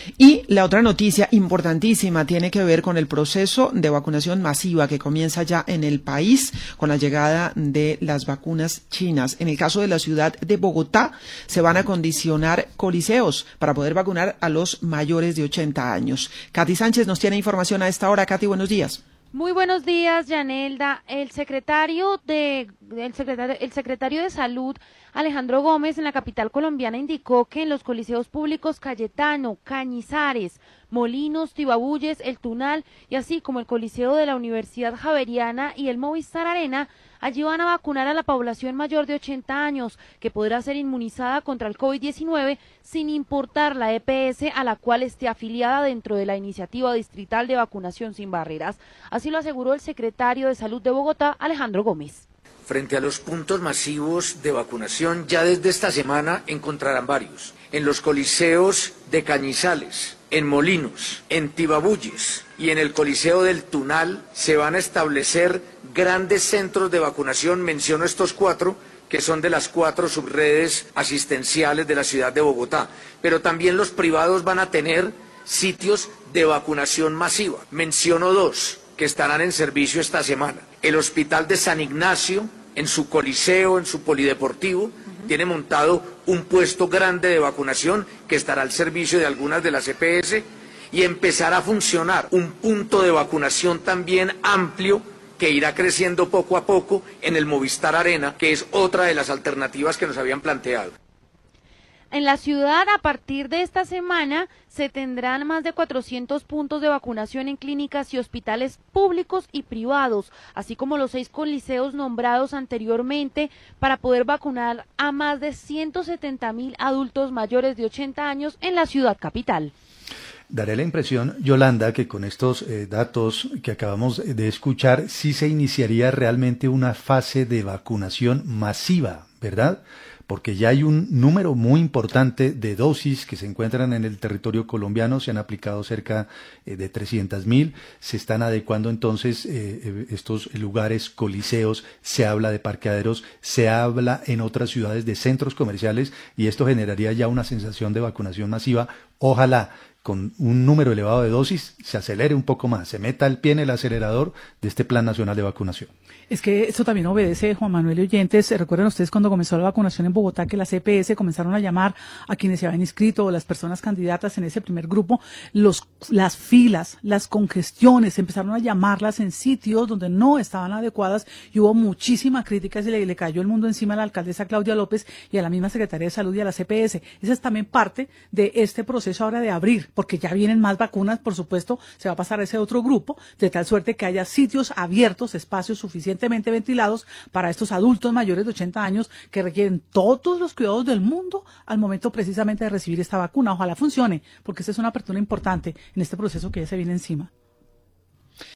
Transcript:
Y la otra noticia importantísima tiene que ver con el proceso de vacunación masiva que comienza ya en el país con la llegada de las vacunas chinas. En el caso de la ciudad de Bogotá, se van a acondicionar coliseos para poder vacunar a los mayores de 80 años. Katy Sánchez nos tiene información a esta hora. Katy, buenos días. Muy buenos días, Yanelda. El secretario de Salud, Alejandro Gómez, en la capital colombiana indicó que en los coliseos públicos Cayetano, Cañizares, Molinos, Tibabuyes, El Tunal y así como el Coliseo de la Universidad Javeriana y el Movistar Arena, allí van a vacunar a la población mayor de 80 años que podrá ser inmunizada contra el COVID-19 sin importar la EPS a la cual esté afiliada dentro de la iniciativa distrital de vacunación sin barreras. Así lo aseguró el secretario de Salud de Bogotá, Alejandro Gómez. Frente a los puntos masivos de vacunación, ya desde esta semana encontrarán varios. En los coliseos de Cañizales, en Molinos, en Tibabuyes y en el Coliseo del Tunal se van a establecer grandes centros de vacunación. Menciono estos 4, que son de las 4 subredes asistenciales de la ciudad de Bogotá. Pero también los privados van a tener sitios de vacunación masiva. Menciono 2 que estarán en servicio esta semana. El Hospital de San Ignacio, en su coliseo, en su polideportivo, tiene montado un puesto grande de vacunación que estará al servicio de algunas de las EPS y empezará a funcionar un punto de vacunación también amplio que irá creciendo poco a poco en el Movistar Arena, que es otra de las alternativas que nos habían planteado. En la ciudad, a partir de esta semana, se tendrán más de 400 puntos de vacunación en clínicas y hospitales públicos y privados, así como los 6 coliseos nombrados anteriormente, para poder vacunar a más de 170.000 adultos mayores de 80 años en la ciudad capital. Daré la impresión, Yolanda, que con estos datos que acabamos de escuchar, sí se iniciaría realmente una fase de vacunación masiva, ¿verdad? Porque ya hay un número muy importante de dosis que se encuentran en el territorio colombiano, se han aplicado cerca de 300.000, se están adecuando entonces estos lugares, coliseos, se habla de parqueaderos, se habla en otras ciudades de centros comerciales y esto generaría ya una sensación de vacunación masiva. Ojalá con un número elevado de dosis se acelere un poco más, se meta el pie en el acelerador de este Plan Nacional de Vacunación. Es que esto también obedece, Juan Manuel y oyentes, recuerden ustedes cuando comenzó la vacunación en Bogotá que las EPS comenzaron a llamar a quienes se habían inscrito o las personas candidatas en ese primer grupo, las filas, las congestiones, empezaron a llamarlas en sitios donde no estaban adecuadas y hubo muchísimas críticas y le cayó el mundo encima a la alcaldesa Claudia López y a la misma Secretaría de Salud y a las EPS. Esa es también parte de este proceso ahora de abrir, porque ya vienen más vacunas, por supuesto, se va a pasar a ese otro grupo, de tal suerte que haya sitios abiertos, espacios suficientemente ventilados para estos adultos mayores de 80 años que requieren todos los cuidados del mundo al momento precisamente de recibir esta vacuna. Ojalá funcione, porque esta es una apertura importante en este proceso que ya se viene encima.